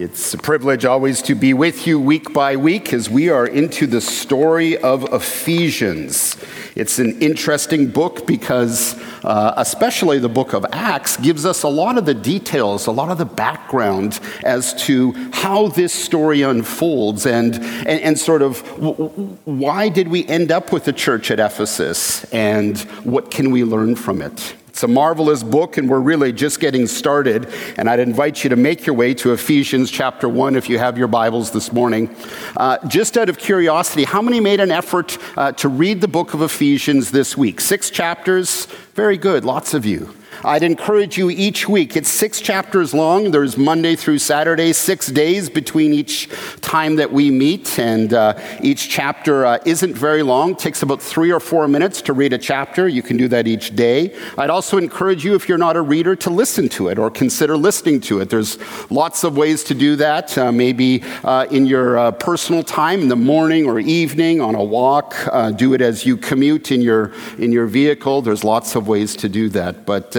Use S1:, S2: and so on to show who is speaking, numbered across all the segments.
S1: It's a privilege always to be with you week by week as we are into the story of Ephesians. It's an interesting book because especially the book of Acts gives us a lot of the details, a lot of the background as to how this story unfolds and sort of why did we end up with the church at Ephesus and what can we learn from it. It's a marvelous book, and we're really just getting started. And I'd invite you to make your way to Ephesians chapter 1 if you have your Bibles this morning. Just out of curiosity, how many made an effort to read the book of Ephesians this week? 6 chapters? Very good, lots of you. I'd encourage you each week. It's 6 chapters long. There's Monday through Saturday, 6 days between each time that we meet. And each chapter isn't very long. It takes about 3 or 4 minutes to read a chapter. You can do that each day. I'd also encourage you, if you're not a reader, to listen to it or consider listening to it. There's lots of ways to do that. Maybe in your personal time, in the morning or evening, on a walk. Do it as you commute in your vehicle. There's lots of ways to do that. But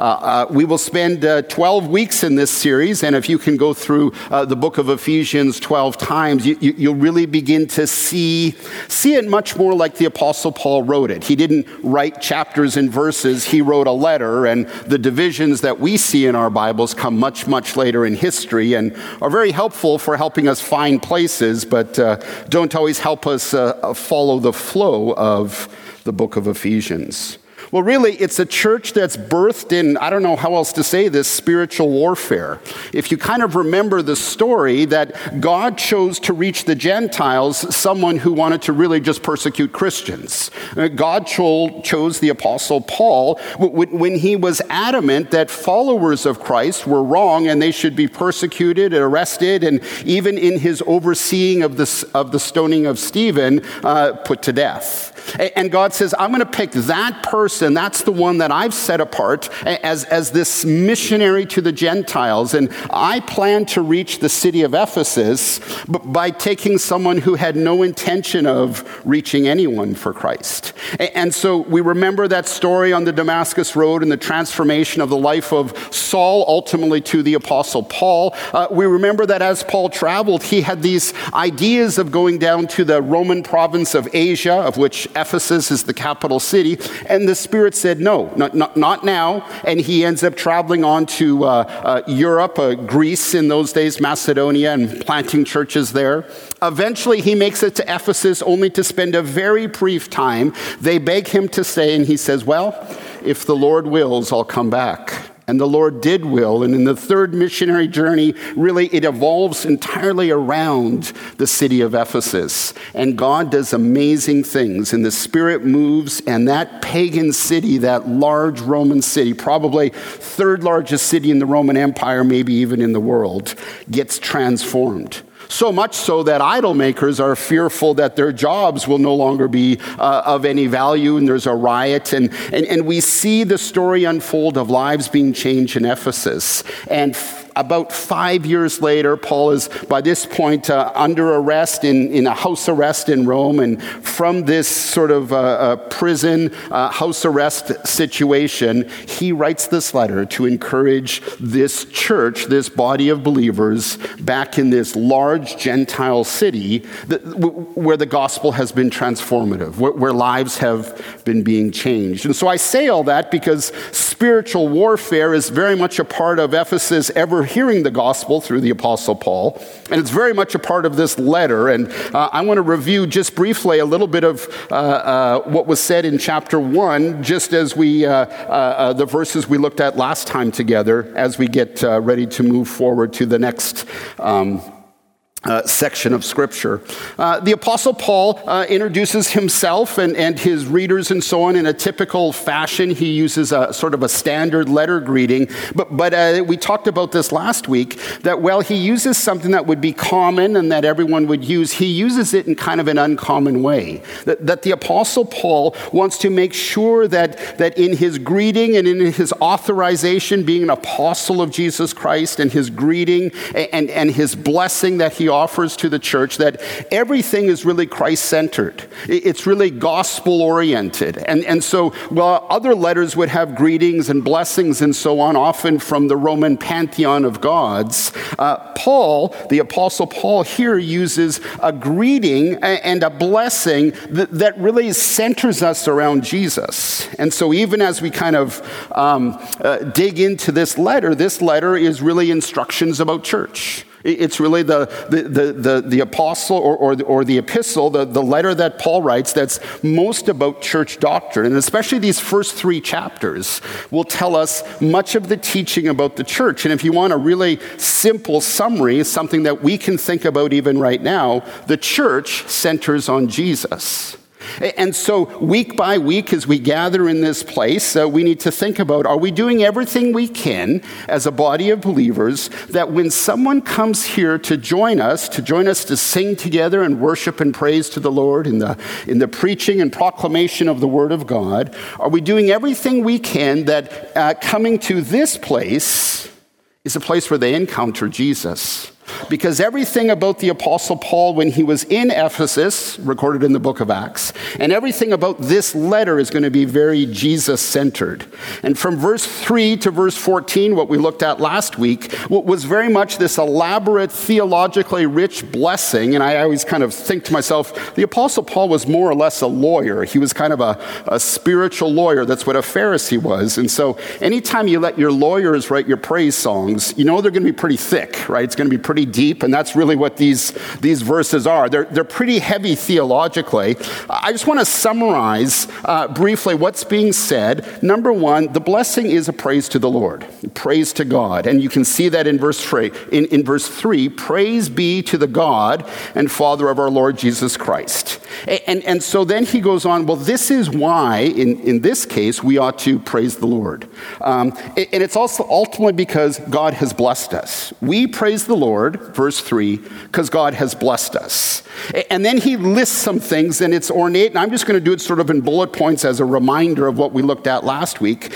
S1: we will spend 12 weeks in this series, and if you can go through the book of Ephesians 12 times, you'll really begin to see it much more like the Apostle Paul wrote it. He didn't write chapters and verses, he wrote a letter, and the divisions that we see in our Bibles come much, much later in history and are very helpful for helping us find places, but don't always help us follow the flow of the book of Ephesians. Well, really, it's a church that's birthed in, I don't know how else to say this, spiritual warfare. If you kind of remember the story that God chose to reach the Gentiles, someone who wanted to really just persecute Christians. God chose the Apostle Paul when he was adamant that followers of Christ were wrong and they should be persecuted, arrested, and even in his overseeing of the stoning of Stephen, put to death. And God says, I'm going to pick that person, that's the one that I've set apart as this missionary to the Gentiles. And I plan to reach the city of Ephesus by taking someone who had no intention of reaching anyone for Christ. And so we remember that story on the Damascus Road and the transformation of the life of Saul, ultimately to the Apostle Paul. We remember that as Paul traveled, he had these ideas of going down to the Roman province of Asia, of which Ephesus is the capital city, and the Spirit said, no, not now, and he ends up traveling on to Europe, Greece in those days, Macedonia, and planting churches there. Eventually, he makes it to Ephesus only to spend a very brief time. They beg him to stay, and he says, well, if the Lord wills, I'll come back. And the Lord did will. And in the third missionary journey, really it evolves entirely around the city of Ephesus. And God does amazing things. And the Spirit moves, and that pagan city, that large Roman city, probably third largest city in the Roman Empire, maybe even in the world, gets transformed. So much so that idol makers are fearful that their jobs will no longer be of any value, and there's a riot. And we see the story unfold of lives being changed in Ephesus. And about 5 years later, Paul is, by this point, under arrest, in a house arrest in Rome. And from this sort of prison house arrest situation, he writes this letter to encourage this church, this body of believers, back in this large Gentile city where the gospel has been transformative, where lives have been being changed. And so I say all that because spiritual warfare is very much a part of Ephesus ever hearing the gospel through the Apostle Paul. And it's very much a part of this letter. And I want to review just briefly a little bit of what was said in chapter 1, just as the verses we looked at last time together, as we get ready to move forward to the next section of Scripture. The Apostle Paul introduces himself and his readers and so on in a typical fashion. He uses a sort of a standard letter greeting. But we talked about this last week, that while he uses something that would be common and that everyone would use, he uses it in kind of an uncommon way. That the Apostle Paul wants to make sure that in his greeting and in his authorization, being an apostle of Jesus Christ, and his greeting and his blessing that he offers to the church that everything is really Christ-centered. It's really gospel-oriented. And so while other letters would have greetings and blessings and so on, often from the Roman pantheon of gods, Paul, the Apostle Paul here uses a greeting and a blessing that really centers us around Jesus. And so even as we kind of dig into this letter is really instructions about church. It's really the apostle or the epistle, the letter that Paul writes that's most about church doctrine. And especially these first 3 chapters will tell us much of the teaching about the church. And if you want a really simple summary, something that we can think about even right now, the church centers on Jesus. And so week by week as we gather in this place, we need to think about, are we doing everything we can as a body of believers that when someone comes here to join us to sing together and worship and praise to the Lord in the preaching and proclamation of the Word of God, are we doing everything we can that coming to this place is a place where they encounter Jesus? Because everything about the Apostle Paul when he was in Ephesus, recorded in the book of Acts, and everything about this letter is going to be very Jesus-centered. And from verse 3 to verse 14, what we looked at last week, was very much this elaborate, theologically rich blessing. And I always kind of think to myself, the Apostle Paul was more or less a lawyer. He was kind of a spiritual lawyer. That's what a Pharisee was. And so anytime you let your lawyers write your praise songs, you know they're going to be pretty thick, right? It's going to be pretty deep, and that's really what these verses are. They're pretty heavy theologically. I just want to summarize briefly what's being said. Number 1, the blessing is a praise to the Lord, praise to God, and you can see that in verse 3. In verse 3, praise be to the God and Father of our Lord Jesus Christ. And so then he goes on, well, this is why, in this case, we ought to praise the Lord. And it's also ultimately because God has blessed us. We praise the Lord, verse 3, because God has blessed us. And then he lists some things, and it's ornate, and I'm just going to do it sort of in bullet points as a reminder of what we looked at last week.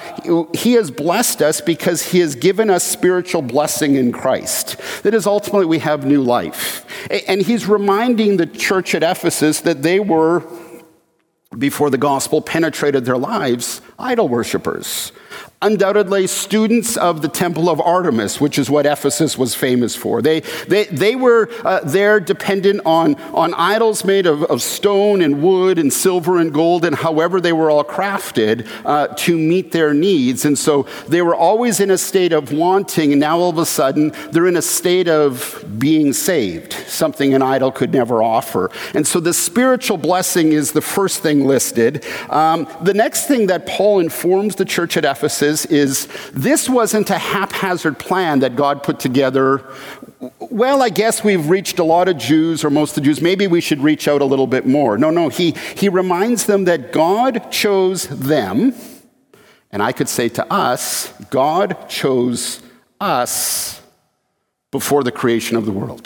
S1: He has blessed us because he has given us spiritual blessing in Christ. That is, ultimately, we have new life. And he's reminding the church at Ephesus that they were, before the gospel penetrated their lives, idol worshipers. Undoubtedly students of the temple of Artemis, which is what Ephesus was famous for. They were there dependent on idols made of stone and wood and silver and gold, and however they were all crafted to meet their needs. And so they were always in a state of wanting, and now all of a sudden they're in a state of being saved, something an idol could never offer. And so the spiritual blessing is the first thing listed. The next thing that Paul informs the church at Ephesus is this wasn't a haphazard plan that God put together. Well, I guess we've reached a lot of Jews, or most of the Jews. Maybe we should reach out a little bit more. No. He reminds them that God chose them. And I could say to us, God chose us before the creation of the world.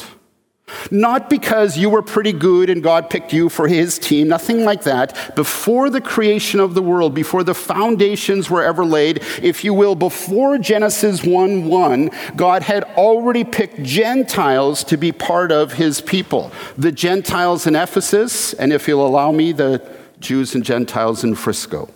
S1: Not because you were pretty good and God picked you for his team, nothing like that. Before the creation of the world, before the foundations were ever laid, if you will, before Genesis 1:1, God had already picked Gentiles to be part of his people. The Gentiles in Ephesus, and if you'll allow me, the Jews and Gentiles in Frisco.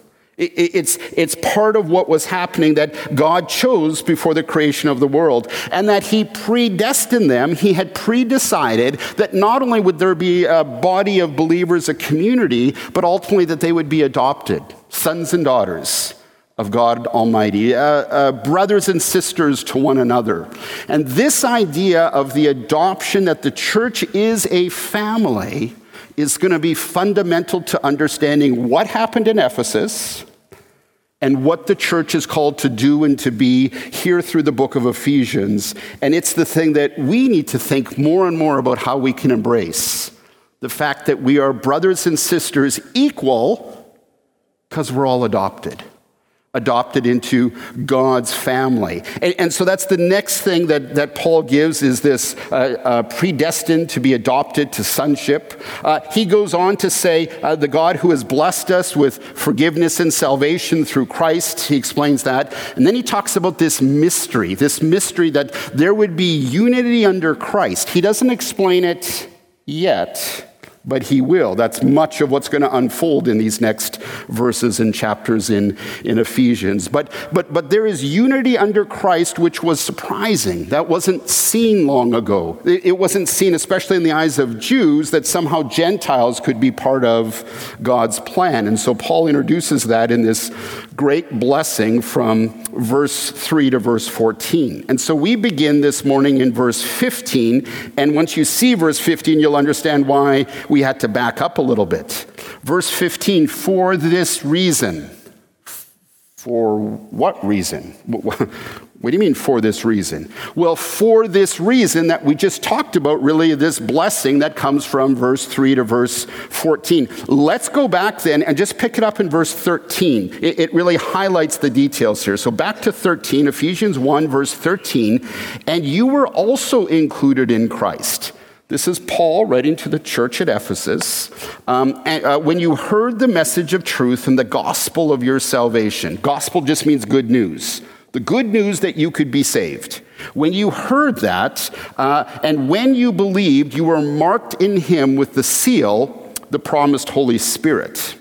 S1: It's part of what was happening that God chose before the creation of the world, and that he predestined them. He had predecided that not only would there be a body of believers, a community, but ultimately that they would be adopted, sons and daughters of God Almighty, brothers and sisters to one another. And this idea of the adoption, that the church is a family, is going to be fundamental to understanding what happened in Ephesus and what the church is called to do and to be here through the book of Ephesians. And it's the thing that we need to think more and more about how we can embrace. The fact that we are brothers and sisters equal because we're all adopted. adopted into God's family. And so that's the next thing that Paul gives is this predestined to be adopted to sonship. He goes on to say the God who has blessed us with forgiveness and salvation through Christ. He explains that. And then he talks about this mystery that there would be unity under Christ. He doesn't explain it yet, but he will. That's much of what's going to unfold in these next verses and chapters in Ephesians. But there is unity under Christ, which was surprising. That wasn't seen long ago. It wasn't seen, especially in the eyes of Jews, that somehow Gentiles could be part of God's plan. And so Paul introduces that in this great blessing from verse 3 to verse 14. And so we begin this morning in verse 15. And once you see verse 15, you'll understand why we had to back up a little bit. Verse 15, for this reason. For what reason? What do you mean for this reason? Well, for this reason that we just talked about, really, this blessing that comes from verse 3 to verse 14. Let's go back then and just pick it up in verse 13. It really highlights the details here. So back to 13, Ephesians 1, verse 13. And you were also included in Christ. This is Paul writing to the church at Ephesus. When you heard the message of truth and the gospel of your salvation. Gospel just means good news. The good news that you could be saved. When you heard that, and when you believed, you were marked in him with the seal, the promised Holy Spirit,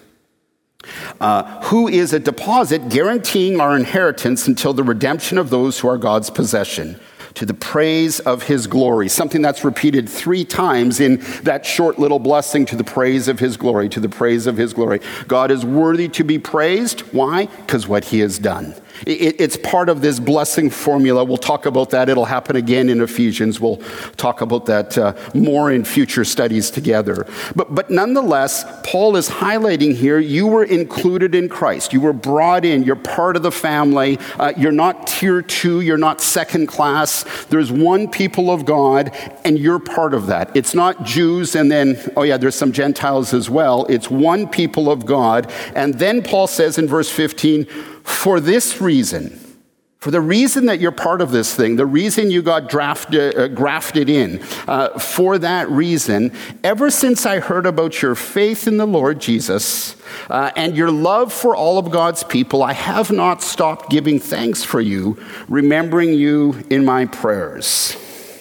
S1: who is a deposit guaranteeing our inheritance until the redemption of those who are God's possession, to the praise of his glory. Something that's repeated 3 times in that short little blessing, to the praise of his glory, to the praise of his glory. God is worthy to be praised. Why? Because what he has done. It's part of this blessing formula. We'll talk about that. It'll happen again in Ephesians. We'll talk about that more in future studies together. But nonetheless, Paul is highlighting here, you were included in Christ. You were brought in. You're part of the family. You're not tier 2. You're not second class. There's one people of God, and you're part of that. It's not Jews and then, there's some Gentiles as well. It's one people of God. And then Paul says in verse 15, for this reason, for the reason that you're part of this thing, the reason you got grafted in, for that reason, ever since I heard about your faith in the Lord Jesus and your love for all of God's people, I have not stopped giving thanks for you, remembering you in my prayers.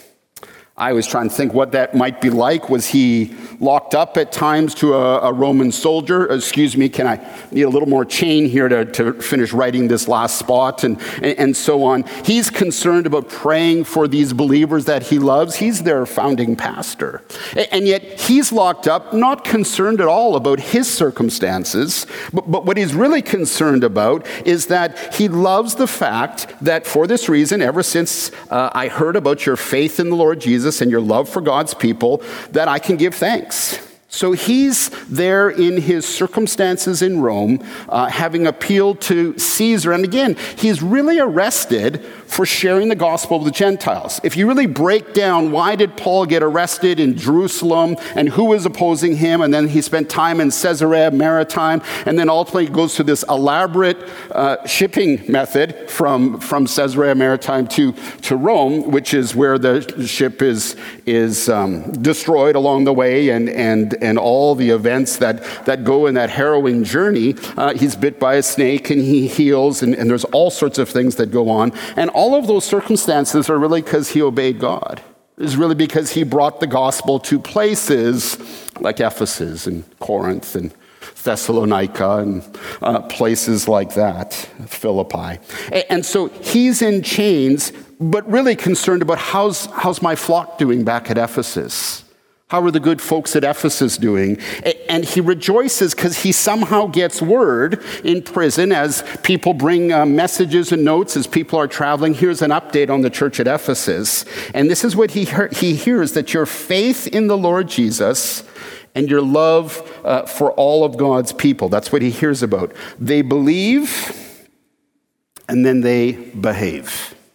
S1: I was trying to think what that might be like. Was he locked up at times to a Roman soldier? Excuse me, can I need a little more chain here to finish writing this last spot and so on. He's concerned about praying for these believers that he loves. He's their founding pastor. And yet he's locked up, not concerned at all about his circumstances, but what he's really concerned about is that he loves the fact that for this reason, ever since I heard about your faith in the Lord Jesus and your love for God's people, that I can give thanks. So he's there in his circumstances in Rome, having appealed to Caesar. And again, he's really arrested for sharing the gospel of the Gentiles. If you really break down why did Paul get arrested in Jerusalem and who was opposing him, and then he spent time in Caesarea Maritime, and then ultimately goes through this elaborate shipping method from Caesarea Maritime to Rome, which is where the ship is destroyed along the way, and all the events that go in that harrowing journey. He's bit by a snake and he heals, and there's all sorts of things that go on. And all of those circumstances are really because he obeyed God. It's really because he brought the gospel to places like Ephesus and Corinth and Thessalonica and places like that, Philippi. And so he's in chains, but really concerned about how's my flock doing back at Ephesus? How are the good folks at Ephesus doing? And he rejoices because he somehow gets word in prison as people bring messages and notes as people are traveling. Here's an update on the church at Ephesus. And this is what he hears, that your faith in the Lord Jesus and your love for all of God's people. That's what he hears about. They believe and then they behave.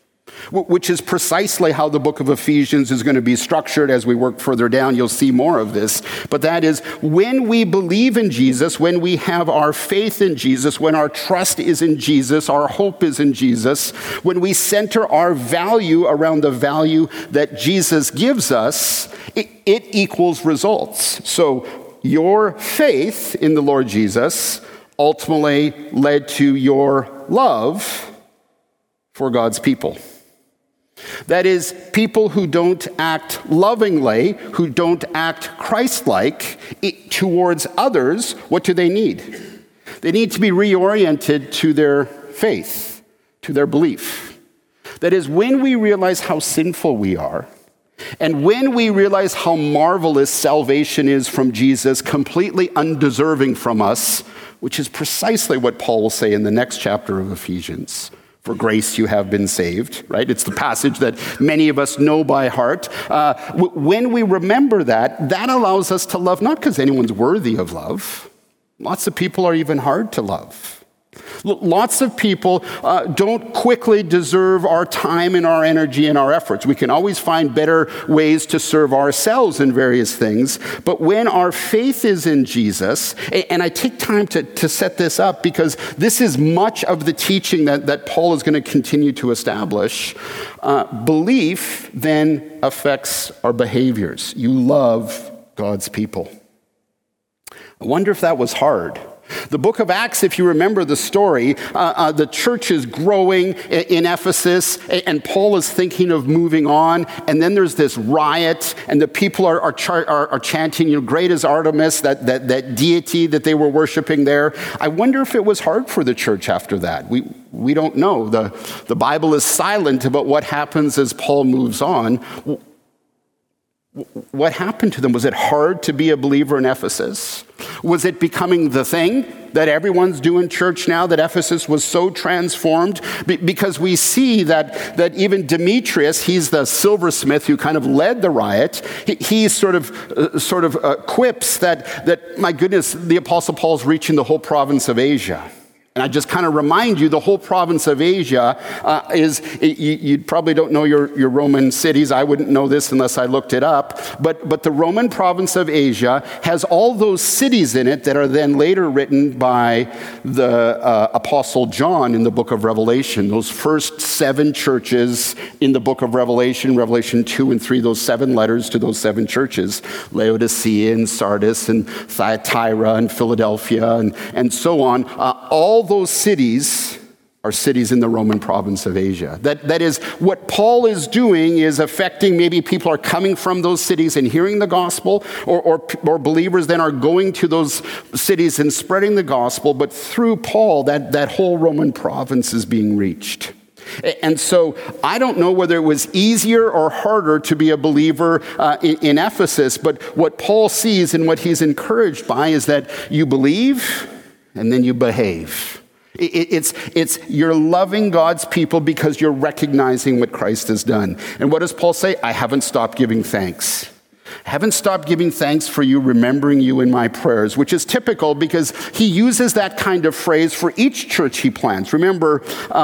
S1: which is precisely how the book of Ephesians is going to be structured. As we work further down, you'll see more of this. But that is, when we believe in Jesus, when we have our faith in Jesus, when our trust is in Jesus, our hope is in Jesus, when we center our value around the value that Jesus gives us, it equals results. So your faith in the Lord Jesus ultimately led to your love for God's people. That is, people who don't act lovingly, who don't act Christ-like towards others, what do they need? They need to be reoriented to their faith, to their belief. That is, when we realize how sinful we are, and when we realize how marvelous salvation is from Jesus, completely undeserving from us, which is precisely what Paul will say in the next chapter of Ephesians. For grace you have been saved, right? It's the passage that many of us know by heart. When we remember that, that allows us to love, not because anyone's worthy of love. Lots of people are even hard to love. Lots of people don't quickly deserve our time and our energy and our efforts. We can always find better ways to serve ourselves in various things. But when our faith is in Jesus, and I take time to set this up because this is much of the teaching that Paul is going to continue to establish, belief then affects our behaviors. You love God's people. I wonder if that was hard. The book of Acts, if you remember the story, the church is growing in Ephesus, and Paul is thinking of moving on, and then there's this riot, and the people are chanting, great is Artemis, that deity that they were worshiping there. I wonder if it was hard for the church after that. We don't know. The Bible is silent about what happens as Paul moves on. What happened to them? Was it hard to be a believer in Ephesus? Was it becoming the thing that everyone's doing church now, that Ephesus was so transformed? Because we see that even Demetrius, he's the silversmith who kind of led the riot, he sort of quips that, my goodness, the Apostle Paul's reaching the whole province of Asia. And I just kind of remind you, the whole province of Asia you probably don't know your Roman cities. I wouldn't know this unless I looked it up. But the Roman province of Asia has all those cities in it that are then later written by the Apostle John in the book of Revelation. Those first 7 churches in the book of Revelation, Revelation 2 and 3, those 7 letters to those 7 churches, Laodicea and Sardis and Thyatira and Philadelphia and so on, all those cities are cities in the Roman province of Asia. That is, what Paul is doing is affecting, maybe people are coming from those cities and hearing the gospel, or believers then are going to those cities and spreading the gospel, but through Paul, that whole Roman province is being reached. And so I don't know whether it was easier or harder to be a believer in Ephesus, but what Paul sees and what he's encouraged by is that you believe and then you behave. It's you're loving God's people because you're recognizing what Christ has done. And what does Paul say? I haven't stopped giving thanks. I haven't stopped giving thanks for you, remembering you in my prayers, which is typical because he uses that kind of phrase for each church he plants. Remember,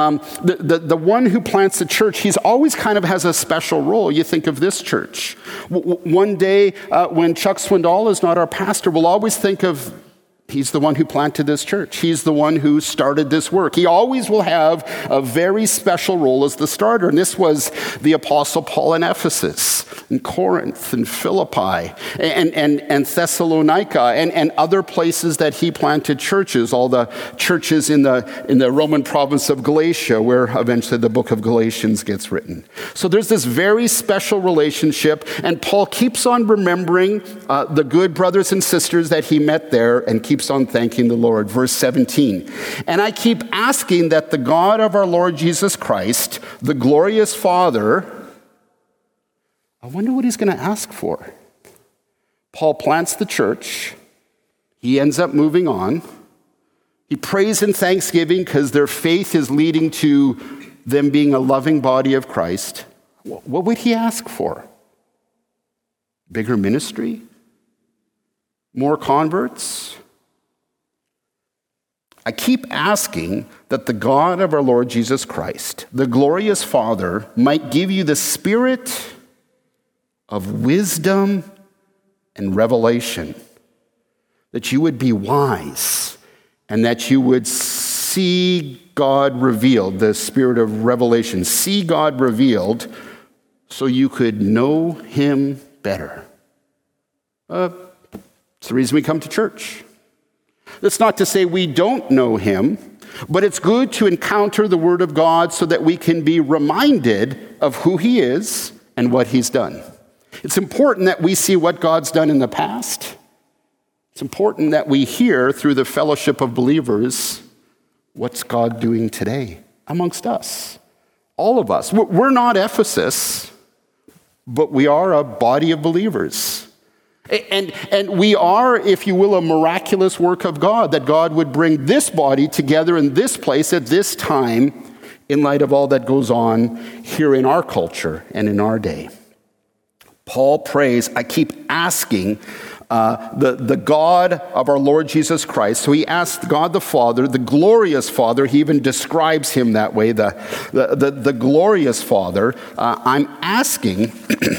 S1: the one who plants the church, he's always kind of has a special role. You think of this church. One day when Chuck Swindoll is not our pastor, we'll always think of he's the one who planted this church. He's the one who started this work. He always will have a very special role as the starter. And this was the Apostle Paul in Ephesus, in Corinth, and Philippi, and Thessalonica, and other places that he planted churches, all the churches in the Roman province of Galatia, where eventually the book of Galatians gets written. So there's this very special relationship, and Paul keeps on remembering the good brothers and sisters that he met there, and keeps on thanking the Lord. Verse 17, and I keep asking that the God of our Lord Jesus Christ, the glorious Father, I wonder what he's going to ask for. Paul plants the church. He ends up moving on. He prays in thanksgiving because their faith is leading to them being a loving body of Christ. What would he ask for? Bigger ministry? More converts? I keep asking that the God of our Lord Jesus Christ, the glorious Father, might give you the spirit of wisdom and revelation, that you would be wise and that you would see God revealed, the spirit of revelation, see God revealed so you could know him better. It's the reason we come to church. That's not to say we don't know him, but it's good to encounter the Word of God so that we can be reminded of who he is and what he's done. It's important that we see what God's done in the past. It's important that we hear through the fellowship of believers what's God doing today amongst us. All of us. We're not Ephesus, but we are a body of believers. And we are, if you will, a miraculous work of God, that God would bring this body together in this place at this time in light of all that goes on here in our culture and in our day. Paul prays, I keep asking the God of our Lord Jesus Christ. So he asked God the Father, the glorious Father. He even describes him that way, the glorious Father. I'm asking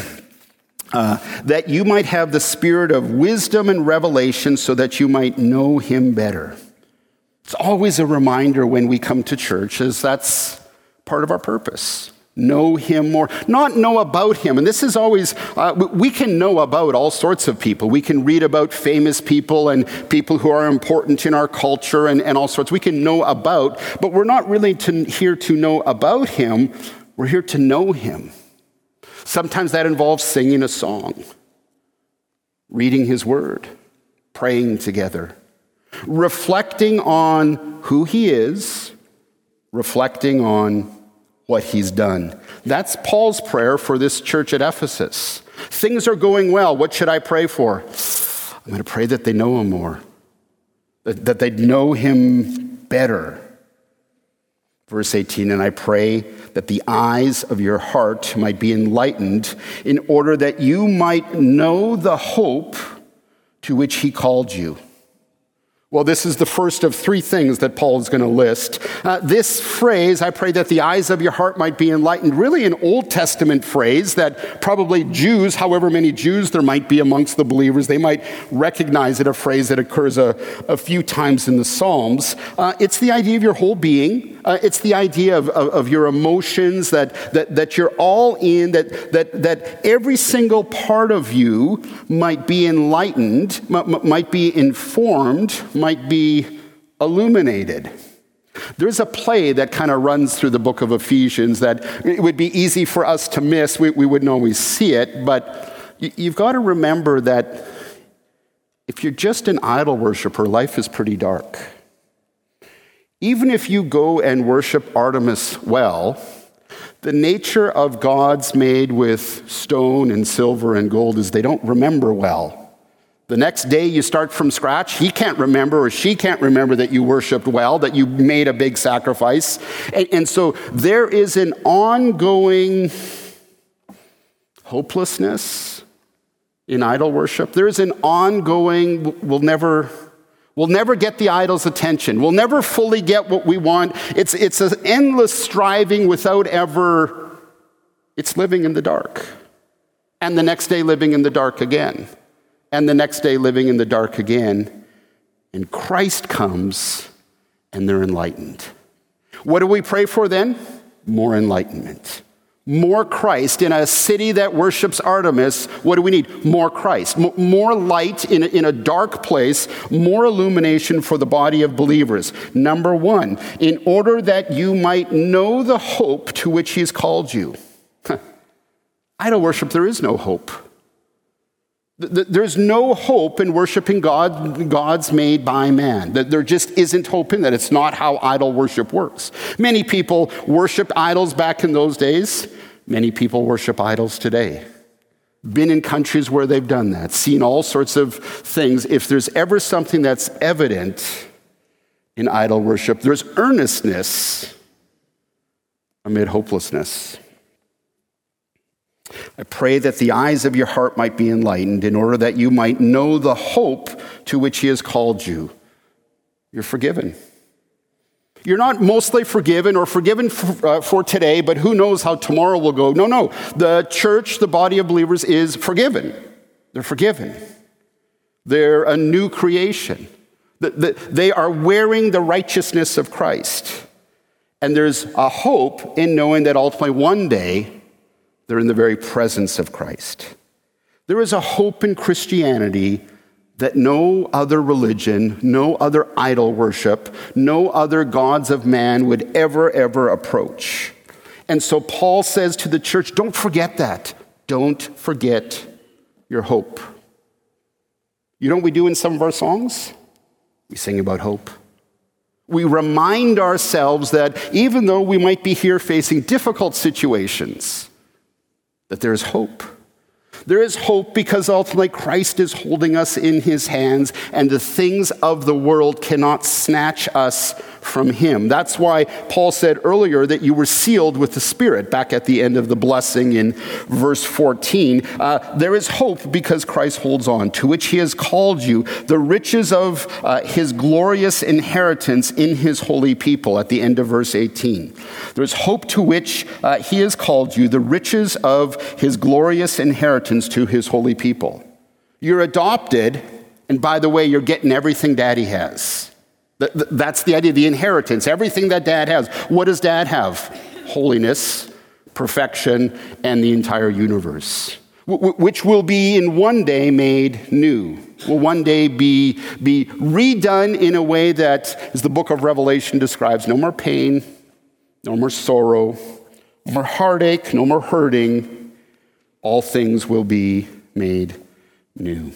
S1: that you might have the spirit of wisdom and revelation so that you might know him better. It's always a reminder when we come to church, as that's part of our purpose. Know him more, not know about him. And this is always, we can know about all sorts of people. We can read about famous people and people who are important in our culture and all sorts. We can know about, but we're not really here to know about him. We're here to know him. Sometimes that involves singing a song, reading his word, praying together, reflecting on who he is, reflecting on what he's done. That's Paul's prayer for this church at Ephesus. Things are going well. What should I pray for? I'm going to pray that they know him more, that they'd know him better. Verse 18, and I pray that the eyes of your heart might be enlightened in order that you might know the hope to which he called you. Well, this is the first of three things that Paul is going to list. This phrase, I pray that the eyes of your heart might be enlightened, really an Old Testament phrase that probably Jews, however many Jews there might be amongst the believers, they might recognize it, a phrase that occurs a few times in the Psalms. It's the idea of your whole being. It's the idea of your emotions, that you're all in, that every single part of you might be enlightened, might be informed, might be illuminated. There's a play that kind of runs through the book of Ephesians that it would be easy for us to miss. We wouldn't always see it, but you've got to remember that if you're just an idol worshiper, life is pretty dark. Even if you go and worship Artemis well, the nature of gods made with stone and silver and gold is they don't remember well. The next day you start from scratch, he can't remember or she can't remember that you worshiped well, that you made a big sacrifice. And so there is an ongoing hopelessness in idol worship. There is an ongoing, we'll never get the idol's attention. We'll never fully get what we want. It's an endless striving without ever, it's living in the dark. And the next day living in the dark again. And the next day living in the dark again. And Christ comes and they're enlightened. What do we pray for then? More enlightenment. More Christ. In a city that worships Artemis, what do we need? More Christ. More light in a dark place. More illumination for the body of believers. Number one, in order that you might know the hope to which he's called you. Idol worship, there is no hope. There's no hope in worshiping gods made by man. There just isn't hope in that. It's not how idol worship works. Many people worshiped idols back in those days. Many people worship idols today. Been in countries where they've done that, seen all sorts of things. If there's ever something that's evident in idol worship, there's earnestness amid hopelessness. I pray that the eyes of your heart might be enlightened in order that you might know the hope to which he has called you. You're forgiven. You're not mostly forgiven or forgiven for today, but who knows how tomorrow will go. No. The church, the body of believers, is forgiven. They're forgiven. They're a new creation. They are wearing the righteousness of Christ. And there's a hope in knowing that ultimately one day they're in the very presence of Christ. There is a hope in Christianity that no other religion, no other idol worship, no other gods of man would ever approach. And so Paul says to the church, don't forget that. Don't forget your hope. You know what we do in some of our songs? We sing about hope. We remind ourselves that even though we might be here facing difficult situations, that there is hope. There is hope because ultimately Christ is holding us in his hands, and the things of the world cannot snatch us from him. That's why Paul said earlier that you were sealed with the Spirit, back at the end of the blessing in verse 14. There is hope because Christ holds on, to which he has called you, the riches of his glorious inheritance in his holy people, at the end of verse 18. There's hope to which he has called you, the riches of his glorious inheritance to his holy people. You're adopted, and by the way, you're getting everything Daddy has. That's the idea, the inheritance, everything that Dad has. What does Dad have? Holiness, perfection, and the entire universe, which will be in one day made new, will one day be redone in a way that, as the book of Revelation describes, no more pain, no more sorrow, no more heartache, no more hurting. All things will be made new.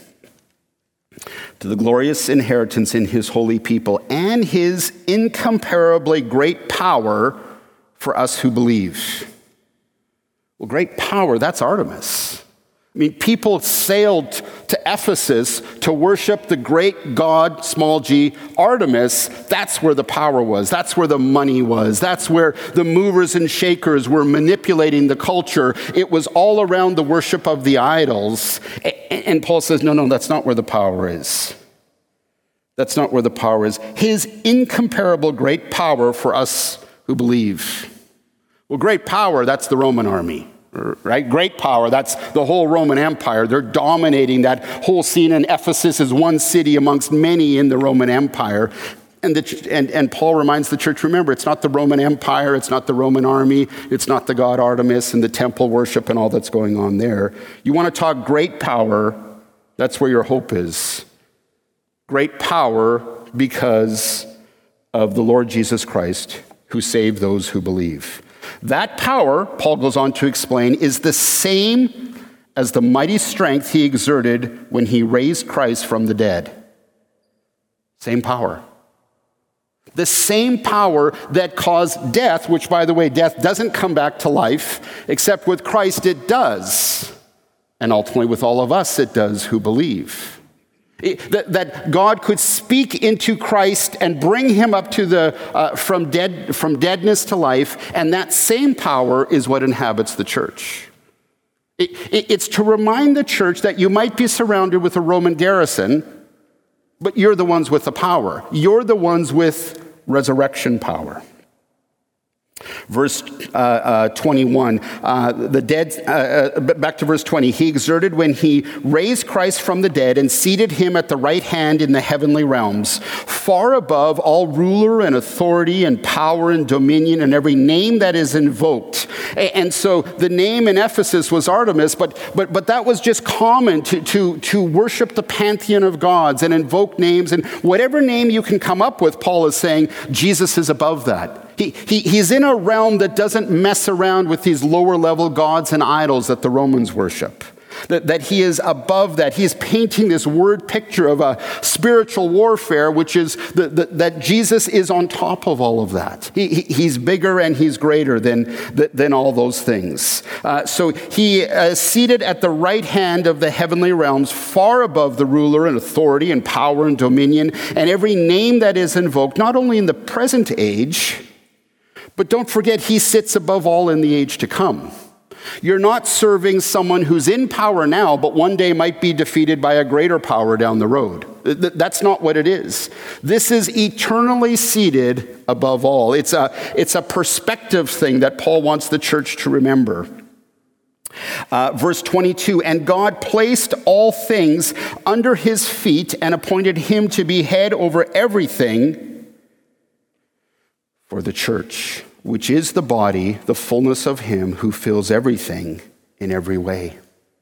S1: To the glorious inheritance in his holy people and his incomparably great power for us who believe. Well, great power, that's Artemis. I mean, people sailed to Ephesus to worship the great god, small g, Artemis. That's where the power was. That's where the money was. That's where the movers and shakers were manipulating the culture. It was all around the worship of the idols. And Paul says, no, that's not where the power is. That's not where the power is. His incomparable great power for us who believe. Well, great power, that's the Roman army. Right? Great power, that's the whole Roman Empire. They're dominating that whole scene, and Ephesus is one city amongst many in the Roman Empire. And Paul reminds the church, remember, it's not the Roman Empire, it's not the Roman army, it's not the god Artemis and the temple worship and all that's going on there. You want to talk great power, that's where your hope is. Great power because of the Lord Jesus Christ, who saved those who believe. That power, Paul goes on to explain, is the same as the mighty strength he exerted when he raised Christ from the dead. Same power. The same power that caused death, which, by the way, death doesn't come back to life, except with Christ it does. And ultimately with all of us it does who believe. That God could speak into Christ and bring him up to from deadness to life, and that same power is what inhabits the church. It's to remind the church that you might be surrounded with a Roman garrison, but you're the ones with the power. You're the ones with resurrection power. Verse 21, back to verse 20. He exerted when he raised Christ from the dead and seated him at the right hand in the heavenly realms, far above all ruler and authority and power and dominion and every name that is invoked. And so the name in Ephesus was Artemis, but that was just common to worship the pantheon of gods and invoke names. And whatever name you can come up with, Paul is saying, Jesus is above that. He's in a realm that doesn't mess around with these lower level gods and idols that the Romans worship. That he is above that. He's painting this word picture of a spiritual warfare, which is that Jesus is on top of all of that. He's bigger and he's greater than all those things. So he is seated at the right hand of the heavenly realms, far above the ruler and authority and power and dominion and every name that is invoked, not only in the present age, but don't forget, he sits above all in the age to come. You're not serving someone who's in power now, but one day might be defeated by a greater power down the road. That's not what it is. This is eternally seated above all. It's a perspective thing that Paul wants the church to remember. Verse 22, and God placed all things under his feet and appointed him to be head over everything for the church, which is the body, the fullness of him who fills everything in every way.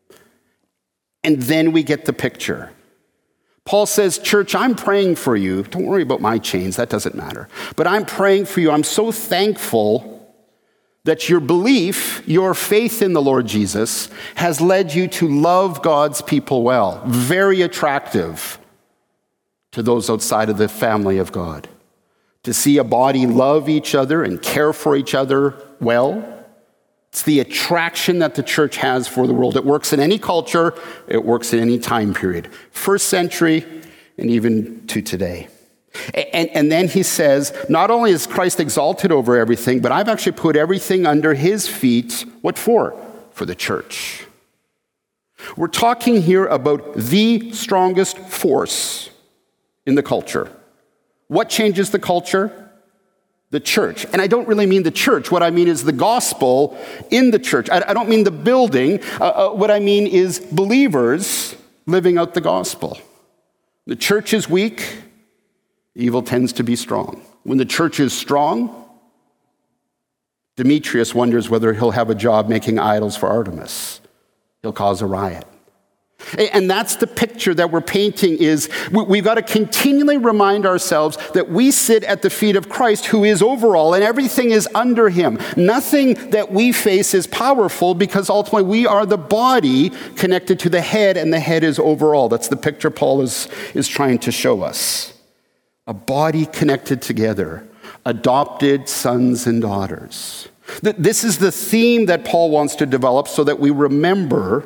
S1: And then we get the picture. Paul says, church, I'm praying for you. Don't worry about my chains. That doesn't matter. But I'm praying for you. I'm so thankful that your belief, your faith in the Lord Jesus has led you to love God's people well. Very attractive to those outside of the family of God. To see a body love each other and care for each other well. It's the attraction that the church has for the world. It works in any culture. It works in any time period. First century and even to today. And then he says, not only is Christ exalted over everything, but I've actually put everything under his feet. What for? For the church. We're talking here about the strongest force in the culture. What changes the culture? The church. And I don't really mean the church. What I mean is the gospel in the church. I don't mean the building. What I mean is believers living out the gospel. The church is weak. Evil tends to be strong. When the church is strong, Demetrius wonders whether he'll have a job making idols for Artemis. He'll cause a riot. And that's the picture that we're painting is we've got to continually remind ourselves that we sit at the feet of Christ who is over all and everything is under him. Nothing that we face is powerful because ultimately we are the body connected to the head and the head is over all. That's the picture Paul is trying to show us. A body connected together, adopted sons and daughters. This is the theme that Paul wants to develop so that we remember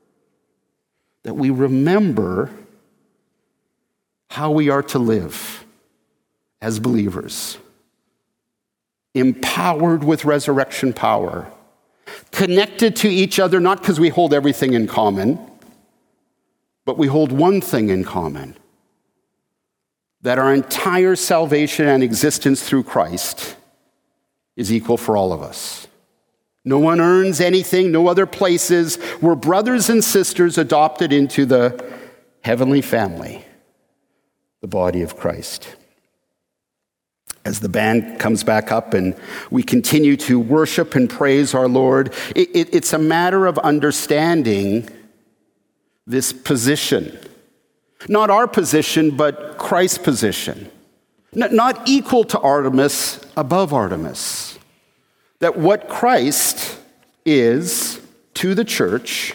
S1: how we are to live as believers. Empowered with resurrection power. Connected to each other, not because we hold everything in common, but we hold one thing in common. That our entire salvation and existence through Christ is equal for all of us. No one earns anything, no other places. We're brothers and sisters adopted into the heavenly family, the body of Christ. As the band comes back up and we continue to worship and praise our Lord, it's a matter of understanding this position. Not our position, but Christ's position. Not equal to Artemis, above Artemis. That what Christ is to the church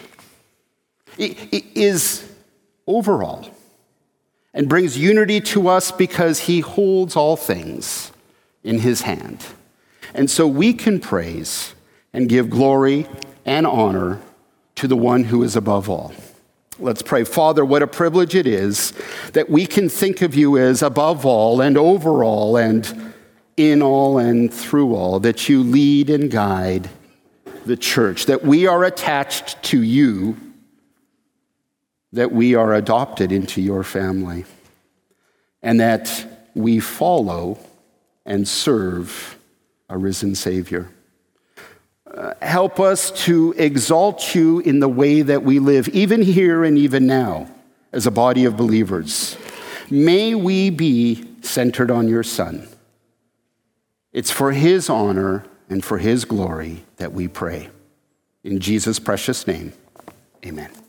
S1: is overall and brings unity to us because he holds all things in his hand. And so we can praise and give glory and honor to the one who is above all. Let's pray. Father, what a privilege it is that we can think of you as above all and over all and in all and through all, that you lead and guide the church, that we are attached to you, that we are adopted into your family, and that we follow and serve a risen Savior. Help us to exalt you in the way that we live, even here and even now, as a body of believers. May we be centered on your Son. It's for his honor and for his glory that we pray. In Jesus' precious name, amen.